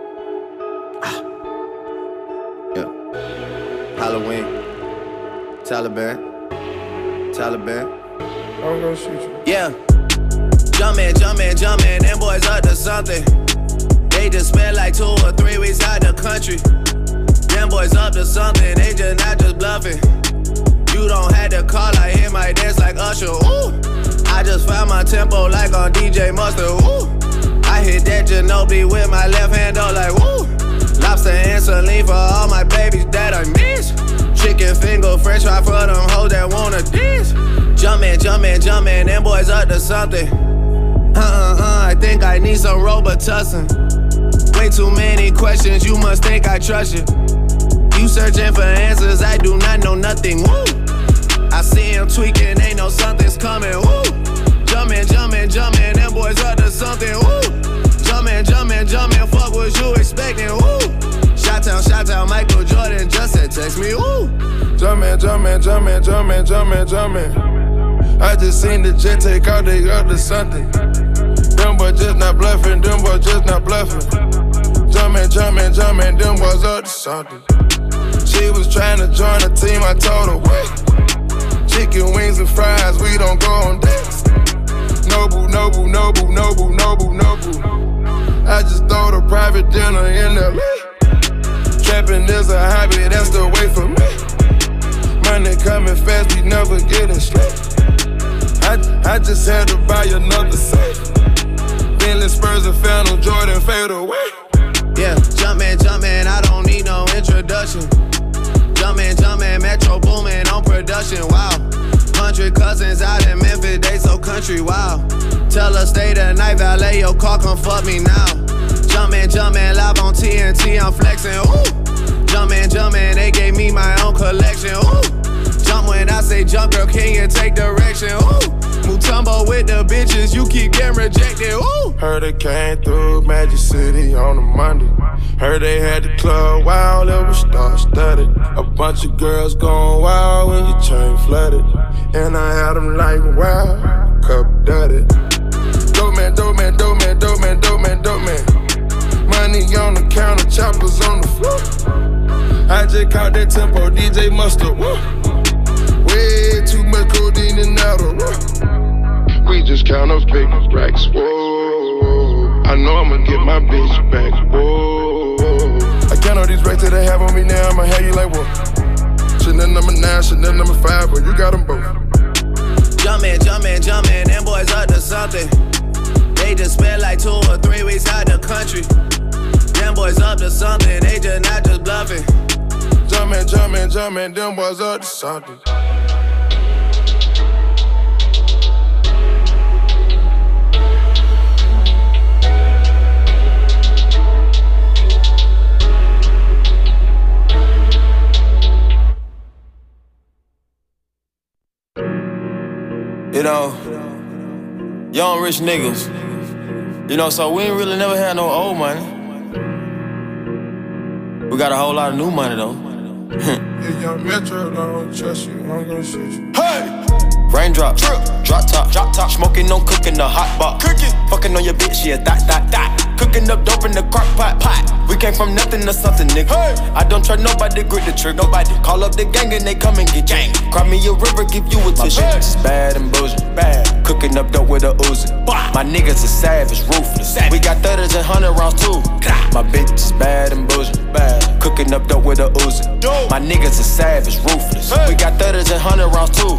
Ah. Yeah. Halloween. Taliban. Taliban. I'm gonna shoot you. Yeah. Jumpin', jumpin', jumpin', them boys up to something. They just spent like two or three weeks out the country. Them boys up to something, they just not just bluffing. You don't have to call, I hear my dance like Usher, ooh. I just found my tempo like on D J Mustard, ooh. I hit that Ginobili with my left hand, oh like, woo. Lobster and saline for all my babies that I miss. Chicken finger, french fry for them hoes that wanna diss. Jumpin', jumpin', jumpin', them boys up to something. Uh-uh-uh, I think I need some Robitussin. Way too many questions, you must think I trust you. You searching for answers, I do not know nothing, woo. I see him tweaking, ain't no something's coming, woo. Jumpin', jumpin', jumpin', them boys up to something, woo. Jumpin', jumpin', jumpin', fuck what you expecting, woo. Shot-town, shot-town, Michael Jordan just said text me, woo. Jumpin', jumpin', jumpin', jumpin', jumpin', jumpin'. I just seen the jet take out, they up to something. Them boys just not bluffing, them boys just not bluffing. Jumpin', jumpin', jumpin', them boys up to something. She was trying to join the team, I told her, wait. Chicken wings and fries, we don't go on dates. Noble, noble, noble, noble, noble, noble. I just throw the private dinner in L A. Trapping is a hobby, that's the way for me. Money coming fast, we never getting straight. I, I just had to buy another safe. Bentley Spurs and Phantom Jordan fade away. Yeah, jumpin', jumpin', I don't need no introduction. Jumpin', jumpin', Metro boomin' on production, wow. Hundred cousins out in Memphis, they so country, wow. Tell her stay the night, valet your car, come fuck me now. Jumpin', jumpin', live on T N T, I'm flexin', ooh. Jumpin', jumpin', they gave me my own collection, ooh. Jump when I say jump, girl, can you take direction, ooh. Mutombo with the bitches, you keep getting rejected, ooh. Heard it came through Magic City on a Monday. Heard they had the club wild, it was star-studded. A bunch of girls going wild when your chain flooded. And I had them like, wow, cup dirty. Dope man, dope man, dope man, dope man, dope man, dope man. Money on the counter, choppers on the floor. I just caught that tempo, D J Mustard, woo. Way too much codeine and Adderall. We just count up big racks, whoa. I know I'ma get my bitch back, whoa. I count all these racks that I have on me now, I'ma have you like, whoa. Chanel number nine, Chanel number five, but you got them both. Jumpin', jumpin', jumpin', them boys up to something. They just spent like two or three weeks out the country. Them boys up to something, they just not just bluffing. Jumpin', jumpin', jumpin', them boys up to something. You know, young rich niggas. You know, so we ain't really never had no old money. We got a whole lot of new money though. If young Metro don't trust you, I'm gonna shoot you. Hey! Raindrop, drip, drop top, drop top. Smoking on cooking the hot pot. Cooking, fucking on your bitch, yeah, that, that, that. Cooking up dope in the crock pot, pot. We came from nothing to something, nigga. Hey. I don't trust nobody, grip the trick, nobody. Call up the gang and they come and get gang. Cry me a river, give you a tissue. My bitch is bad and bullshit, bad. Cooking up dope with a Uzi. My niggas are savage, ruthless. Savage. We got thirties and hundred rounds too. My bitch is bad and bullshit, bad. Cooking up dope with a Uzi. My niggas are savage, ruthless. Hey. We got thirties and hundred rounds too.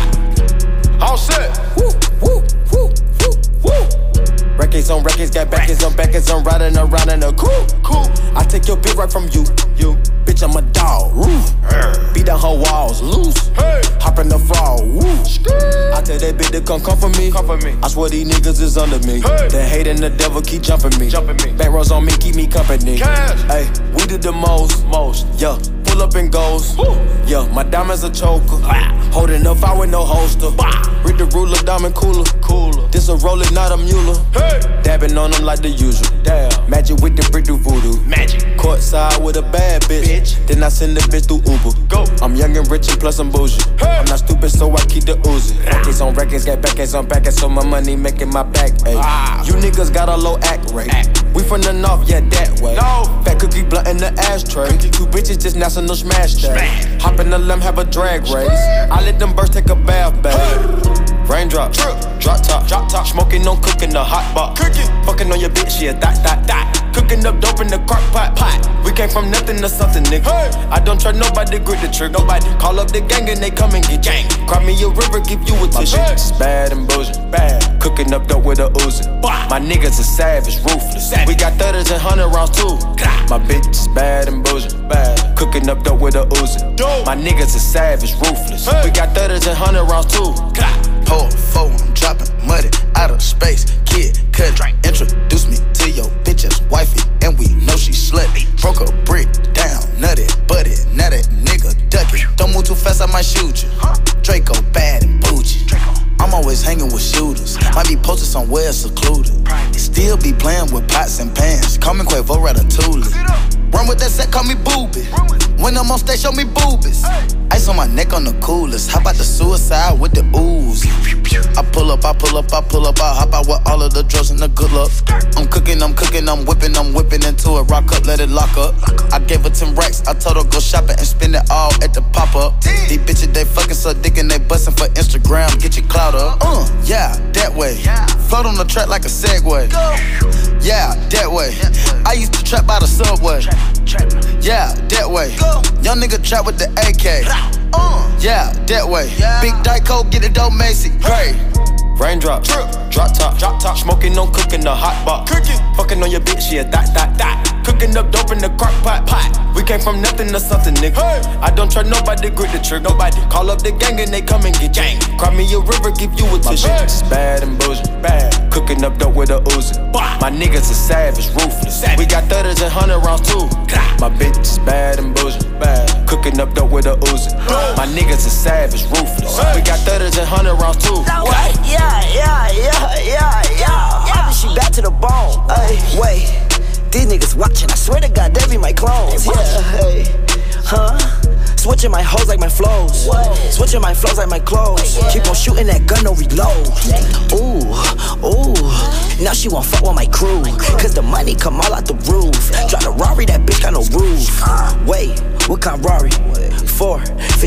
All set. Woo, woo, woo, woo, woo. Records on records, got backers on backers, I'm riding around in a coupe. Cool. I take your bitch right from you. You. Bitch, I'm a dog. Roof. Beat down her walls, loose. Hey. Hop in the fall. Woo. I tell that bitch to come come for me. Come for me. I swear these niggas is under me. Hey. The hate and the devil keep jumping me. Jumping me. Back rows on me, keep me company. Cash. Hey, we did the most. Most. Yeah. Pull up and goes. Woo. Yeah, my diamonds a choker. Ah. Holding up, I with no holster. Bah. Read the ruler, diamond cooler. Cooler. This a roller, not a mule. Hey. Dabbing on them like the usual. Damn. Magic with the brick do voodoo. Magic. Courtside with a bad bitch. bitch. Then I send the bitch through Uber. Go. I'm young and rich and plus I'm bougie. Hey. I'm not stupid, so I keep the Uzi. Records on records, got backers on backers, so my money making my back. Ay. Ah. You niggas got a low act rate. Act. We from the north, yeah, that way. No. Fat cookie blunt in the ashtray. Cookie. Two bitches just national smash that. Hop in the limb, have a drag race. I let them birds take a bath, babe. Hey. Raindrop, drip, drop top, drop top. Smoking on cooking the hot pot. Cooking, fucking on your bitch, yeah, that, that, that. Cooking up dope in the crock pot, pot. We came from nothing to something, nigga. Hey. I don't trust nobody, grip the trick, nobody. Call up the gang and they come and get gang. Cry me a river, give you a tissue. My bitch is bad and bullshit, bad. Cooking up dope with a Uzi. My niggas are savage, ruthless. Savage. We got thirties and hundred rounds too. My bitch is bad and bullshit, bad. Cooking up dope with a Uzi. My niggas are savage, ruthless. Hey. We got thirties and hundred rounds too. Pour four, I'm dropping muddy out of space. Kid, cut, introduce me to your bitch's wifey, and we know she slutty. Broke a brick down, nutty, butty, now that nigga duck it. Don't move too fast, I might shoot you. Draco bad and bougie. I'm always hanging with shooters. Might be posted somewhere secluded. Still be playing with pots and pans. Call me Quavo Ratatouille. Run with that set, call me Booby. When I'm on stage, show me boobies. Ice on my neck on the coolest. How about the suicide with the ooze? I pull up, I pull up, I pull up, I hop out with all of the drugs and the good luck. I'm cooking, I'm cooking, I'm whipping, I'm whipping into it. Rock up, let it lock up. I gave her ten racks, I told her go shopping and spend it all at the pop-up. These bitches, they fucking so dick and they bustin' for Instagram. Get your clout up. Uh, yeah, that way. Float on the track like a Segway. Yeah, that way. I used to trap by the subway. Yeah, that way. Young nigga trap with the A K. Yeah, that way. Big Dyco, get it dope, Macy. Great. Raindrop, drip, drop top, drop top. Smoking on cooking the hot pot. Cooking, fucking on your bitch, yeah, that, that, that. Cooking up dope in the crock pot, pot. We came from nothing to something, nigga. Hey. I don't trust nobody, grip the trick, nobody. Call up the gang and they come and get gang. Cry me a river, give you a tissue. My bitch is bad and bullshit, bad. Cooking up dope with a Uzi. My niggas are savage, ruthless. Savage. We got thirties and hundred rounds too. My bitch is bad and bullshit, bad. Cooking up dope with a Uzi. My niggas are savage, ruthless. We got thirties and hundred rounds too. Yeah, yeah, yeah, yeah, yeah. I be shoot back to the bone. Ay, wait, these niggas watching. I swear to God, they be my clones. Yeah, hey, huh? Switching my hoes like my flows. Whoa. Switching my flows like my clothes. Yeah. Keep on shooting that gun, no reload. Ooh, ooh. Now she won't fuck with my crew. Cause the money come all out the roof. Drive a Rari, that bitch got no roof. Wait, what kind of Rari? four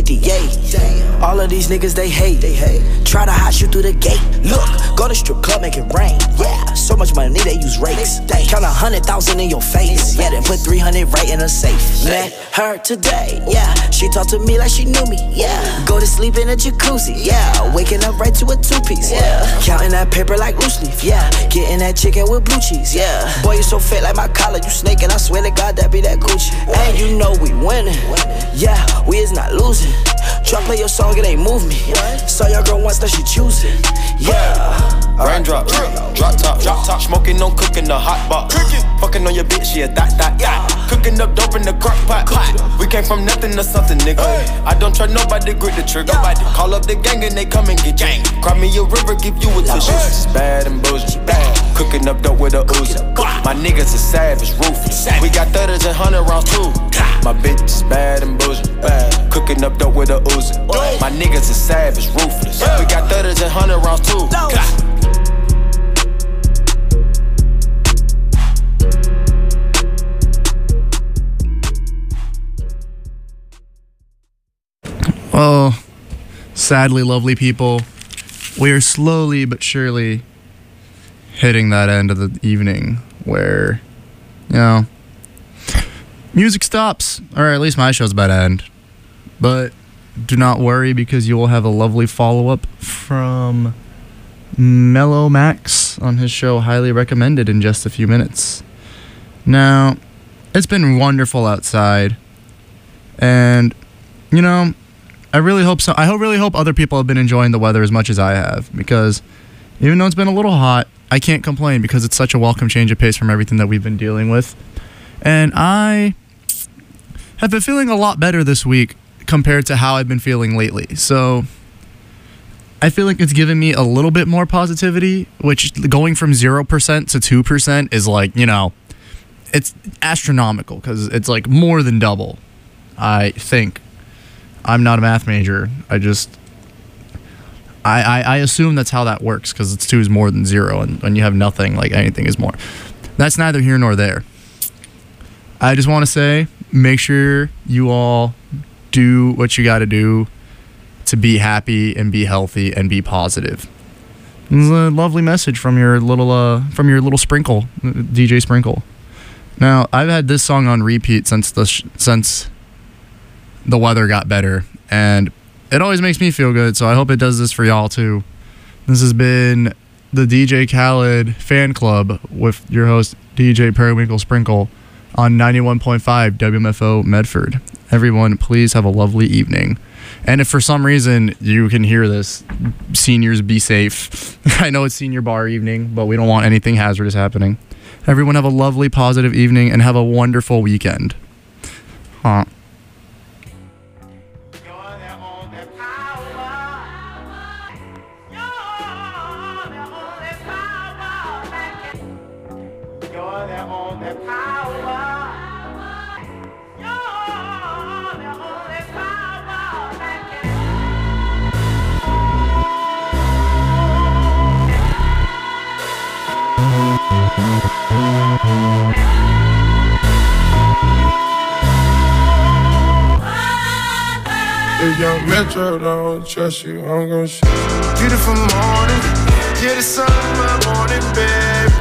fifty-eight. All of these niggas, they hate. They hate. Try to hot shoot through the gate. Look, go to strip club, make it rain. Yeah, so much money, they use rakes. Count a hundred thousand in your face. Yeah, then put three hundred right in a safe. Met her today. Yeah, she talked to me like she knew me. Yeah, go to sleep in a jacuzzi. Yeah, waking up right to a two-piece. Yeah, counting that paper like loose leaf. Yeah, getting that chicken with blue cheese. Yeah, boy, you so fat like my collar. You snaking, I swear to God, that be that Gucci. And you know we winning. Yeah, we is not losing. Try play your song, it ain't move me. Saw your girl once, that she choosing. Yeah. Raindrops, drop top, drop top. Smoking, no cooking, the hot box. Fucking on your bitch, yeah, that, that, yeah. Cooking up dope in the crock pot. We came from nothing to something, nigga. I don't try nobody, grip the trigger. Nobody call up the gang and they come and get gang. Cry me a river, give you a tissue. She's bad and bullshit. Cooking up dope with a Uzi. My niggas are savage, ruthless. We got thudders and hundred rounds too. My bitch is bad and bullshit. Cooking up dope with a Uzi. My niggas are savage, ruthless. We got thudders and hundred rounds too. Oh, sadly, lovely people, we are slowly but surely hitting that end of the evening where, you know, music stops, or at least my show's about to end. But do not worry, because you will have a lovely follow-up from Mellow Max on his show Highly Recommended in just a few minutes. Now, it's been wonderful outside, and, you know, I really hope so. I hope, really hope other people have been enjoying the weather as much as I have, because even though it's been a little hot, I can't complain because it's such a welcome change of pace from everything that we've been dealing with. And I have been feeling a lot better this week compared to how I've been feeling lately. So I feel like it's given me a little bit more positivity, which going from zero percent to two percent is like, you know, it's astronomical because it's like more than double, I think. I'm not a math major. I just, I, I, I assume that's how that works because it's two is more than zero, and when you have nothing, like anything is more. That's neither here nor there. I just want to say, make sure you all do what you got to do to be happy and be healthy and be positive. This is a lovely message from your little, uh, from your little Sprinkle, D J Sprinkle. Now, I've had this song on repeat since the sh- since. the weather got better, and it always makes me feel good, so I hope it does this for y'all too. This has been the D J Khaled Fan Club with your host D J Periwinkle Sprinkle on ninety-one point five W M F O Medford. Everyone, please have a lovely evening. And if for some reason you can hear this, seniors, be safe. I know it's senior bar evening, but we don't want anything hazardous happening. Everyone have a lovely, positive evening and have a wonderful weekend. Huh. If young Metro don't trust you, I'm gon' shoot you. Beautiful morning, yeah, the sun in my morning, baby.